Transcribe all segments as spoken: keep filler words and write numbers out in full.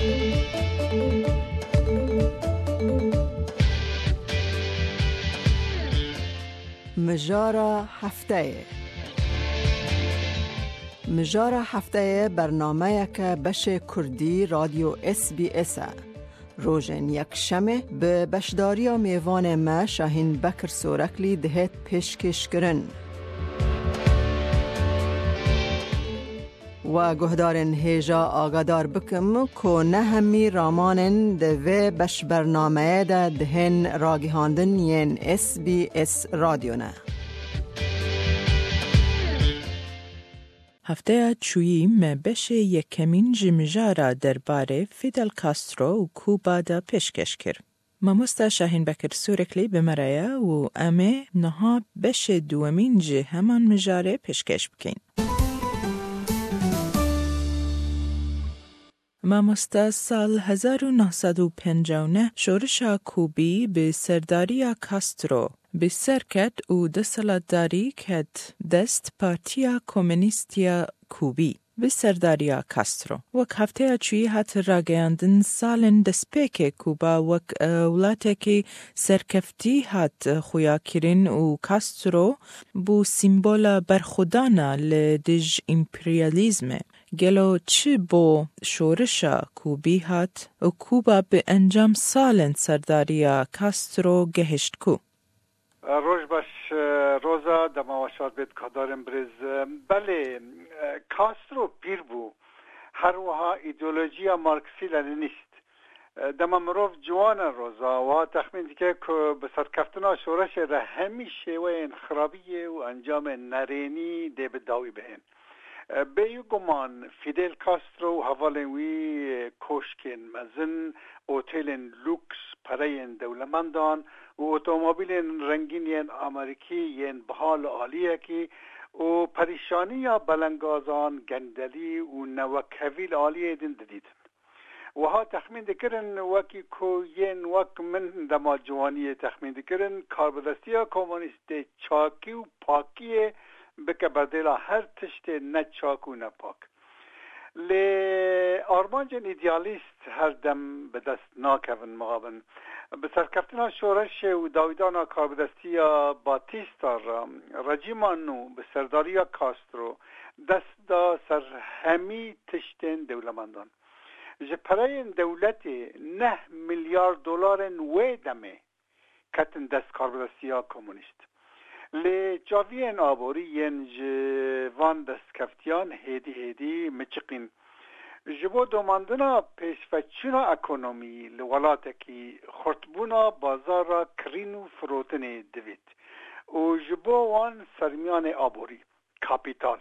مجارا هفته مجارا هفته برنامه که بش کردی رادیو اس بی اس روزن یک شمه به بشداری و میوان ما شاهین بکر سورکلی دهت پیشکش کرن و گهدارن هیجا آگادار بکم که نه همی رامانن دوی بش برنامه ده دهن راگیهاندن ین اس بی اس رادیو نه. هفته چویی ما بشه یکمین جمجارا درباره فیدل کاسترو و کوبا دا پیشکش کرد. ما مستا شاهین بکر سورکلی بمرایه و امه نها بشه دومین جه همان مجاره پیشکش بکن. مامۆستا سال هزار و نهصد و پنجاه و نه شورش کوبی به سرداری کاسترو به سر کرد و دستلاتداری کرد دست پارتیا کمونیستیا کوبی به سرداری کاسترو. وک هفته چوی هات راگیاندن سالن دسپیک کوبا وک ولاته که سرکفتی هات خویا کرین و کاسترو بو سیمبولا برخودانا لدج امپریالیزمه. گلو چی با شورشا کوبی هات و کوبا به انجام سالن سرداری کاسترو گهشت کو؟ روز باش روزا دماوشات بید کدارم برز بله کاسترو پیر بو هر وها ایدئولوژی مارکسی لنینیست دم مروف جوان روزا و تخمین دیگه که به سرکفتنا شورش را همیشه و انخرابی و انجام نرینی ده بداوی بهن به گمان فیدل کاسترو حوالوی کوشکن مزن اوتیلن لوکس پرین دولمندان و اتومبیل رنگین آمریکی ین بحال عالیه کی و پریشانی یا بلنگازان گندلی و نوکویل عالیه دین دید و ها تخمین دکرن وکی کو ین وک من دما جوانی تخمین دکرن کاربدستی کمونیست چاکی و پاکیه بکه بدلا هر تشت نه چاک و نه پاک لی آرمانجن ایدیالیست هر دم به دست ناکون مقابن به سرکفتنا شورش و داویدانا کاربدستی باتیستا را رژیمانو به سرداری کاسترو دست دا سر همی تشتین دولمندان جپرین دولت نه میلیارد دلار وی دمه کتن دست کاربدستی کمونیست لی جاوین آبوری ین جوان دست کفتیان هیدی هیدی مچقین جبو دوماندنا پیشفچونا اکونومی لولاتکی خورتبونا بازار کرین و فروتن دوید و جبو وان سرمیان آبوری کاپیتال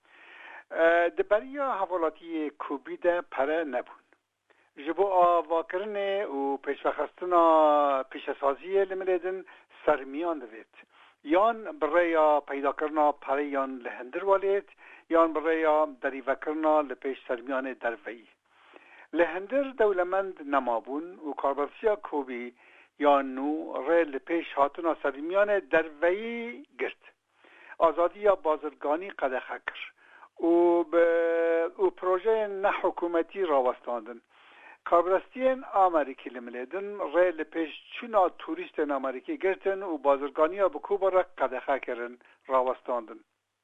دبریا حوالاتی کوبی ده پره نبون جبو آواکرن و پیشفخستنا پیشسازی لملیدن سرمیان دوید یان برای پیدا کرنا پریان لهندر والید یان برای دریوه کرنا لپیش سرمیان دروی لهندر دولمند نمابون و کاربرسیا کوبی یان نو ری لپیش هاتنا سرمیان دروی گرد آزادی یا بازرگانی قدخه کر و به و پروژه نه حکومتی راوستاندن کاربرستین آمریکی لملیدن ری لپیش چونا توریستن آمریکی گرتن و بازرگانی ها بکوبا را قدخه کرن راوستاندن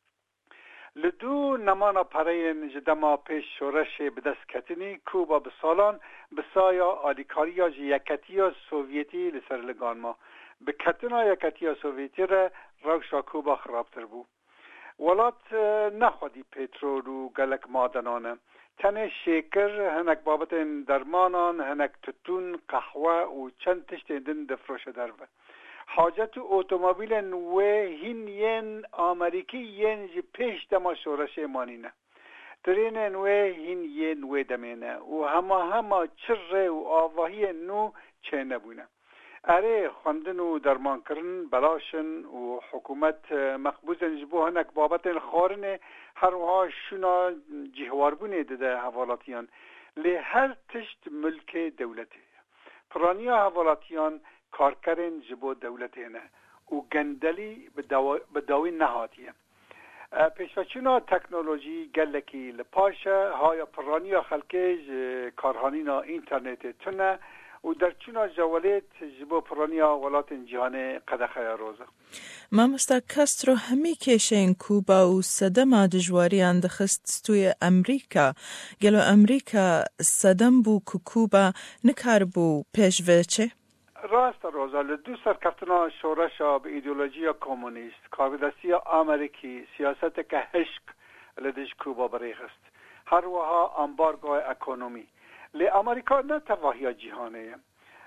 لدو نمانا پرین جدما پیش شورش بدست کتنی کوبا بسالان بسایا آلیکاریا یکتیا سوویتی لسر لگان ما به کتنا یکتیا سوویتی را روشا کوبا خرابتر بو ولات نخودی پیترول و گلک مادنانه تنه شکر هنک بابت درمانان هنک تتون قهوه و چند تشت دن دفروش دربه حاجت اتومبیل نوه هین ین آمریکی ین جی پیش دما شورش مانینه ترین نوه هین ین نوه دمینه و همه همه چره و آواهی نو چه نبونه اره خواندن و درمان کرن بلاشن و حکومت مخبوزن جبو هنک بابت خارن هر وها شونا جهواربونه ده حوالاتیان لی هر تشت ملک دولته پرانیا حوالاتیان کارکرین جبو دولته نه و گندلی به داوی نهاتیه پیشوچونا تکنولوژی گلکی لپاشه های پرانی خلکه کارهانینا اینترنت تونه و در چونا جوالت جبو پرانی ولات جهان قدخه روزه. مامستا کاسترو همی کشین کوبا و صدم دجواری اندخست توی امریکا. گلو امریکا صدم بو که کوبا نکار بو پیشوه چه؟ راست روزا لدو سرکفتنا شورشا به ایدئولوژی کمونیست کاربدستی امریکی سیاست که هشک لدش کوبا بریخست هر وها امبارگو اکونومی لی امریکا نه تواهی جهانه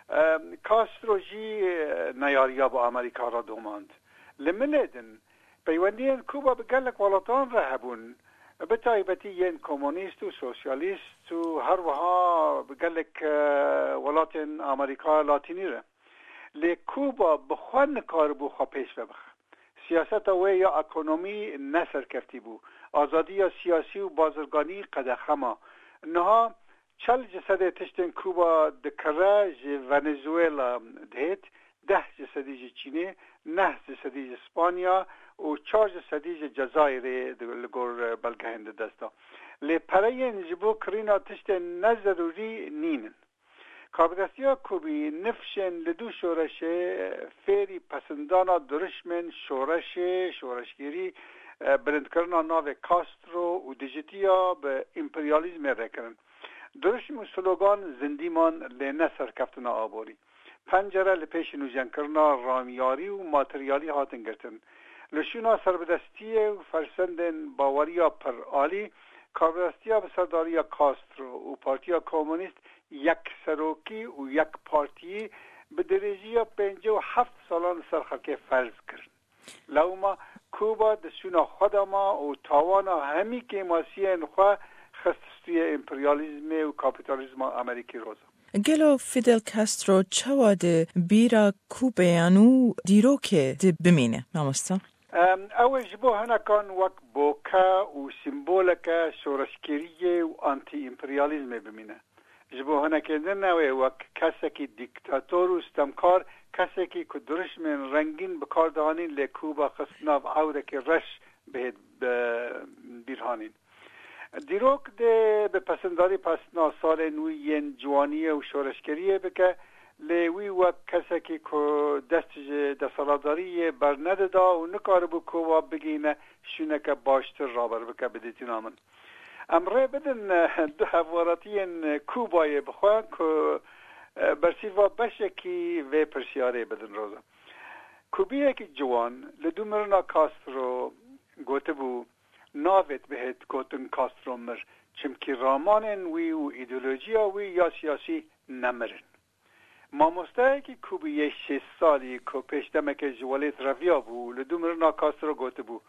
کاسترو جی نیاریا با امریکا را دوماند لی ملیدن پیوندین کوبا بگلک ولاتان رهبون به تایبتی ین کمونیست و سوسیالیست و هر وها بگلک ولاتن امریکا لاتینی را لی کوبا بخوان کار بو خواه پیش ببخ سیاست وی یا اکونومی نسر کفتی بو آزادی یا سیاسی و بازرگانی قدخما نها چل جسد تشتن کوبا دکره جی ونزویلا دهید ده جسدی جی چینه نه جسدی جی اسپانیا و چار جسدی جی جزایر لگور بلگهند دستا لی پرین جبو کرینا تشتن نضروری نینن کاربدستی ها کوبی نفشن لدو شورشه فیری پسندانا درشمن شورشه شورشگیری بلند کرنا ناو کاسترو و دیجیتیا به امپریالیزم رکرن درشم و سلوگان زندیمان لینه سرکفتنا آبوری پنجره لپیش نوجن کرنا رامیاری و ماتریالی هاتن گرتن لشونا سربدستی و فرسندن باوریا پر آلی کاربدستی ها به سرداری کاسترو و پارتیا کمونیست یک سروکی و یک پارتی به درجه پنجه و هفت سالان سرخکه فرض کرد لوما کوبا دسونا خودما و تاوانا همی که ماسیین خواه خستستی امپریالیزم و کاپیتالیزم امریکی روزا گلو فیدل کاسترو چواده بیرا کوبیانو دیروکه دی بمینه مامستا؟ اول جبو هنکان وک بوکا و سیمبولکا شورشگیری و آنتی امپریالیزم بمینه جبو هنکندن نوی وک کسی که دیکتاتور و استمکار کسی که کدرش من رنگین بکار دهانین لکوبا خسناف عوده که رش بهد بیرهانین دیروک ده به پسنداری پسنا سال نوی جوانی و شورشگریه بکه لیوی وک کسی که دست دستالداری برنده دا و نکار بو کوبا بگینه شونه که باشتر رابر بکه بدیتی نامن امره بدن دو حواراتی کوبای بخواه که برسیفا بشه که وی پرسیاره بدن روزا کوبیه که جوان لدو مرنا کاسترو گوته بو ناوید بهت گوتن کاسترو مر چمکی رامانن وی و ایدئولوژیا وی یا سیاسی نمرن ما مستعی که کوبیه شش سالی که پیشتمه که جوالیت رویا بو لدو مرنا کاسترو گوته بو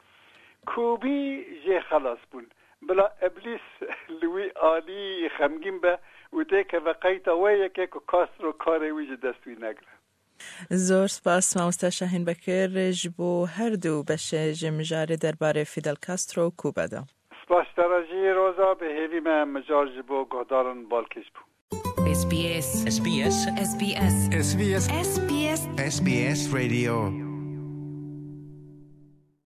کوبی جه خلاص بون بلا ابلیس لوی آلی خمگین به و تیکه وقیت ویه که کاسترو کاره ویجه دستوی نگره زور سپاس مامستا شاهین بکر جبو هر دو بشه جمجاره درباره فیدل کاسترو کوبا دا سپاس تراجی روزا به هیوی من مجار جبو گهدارن بالکش بو اس بی اس اس بی اس اس بی اس اس بی اس اس بی اس رادیو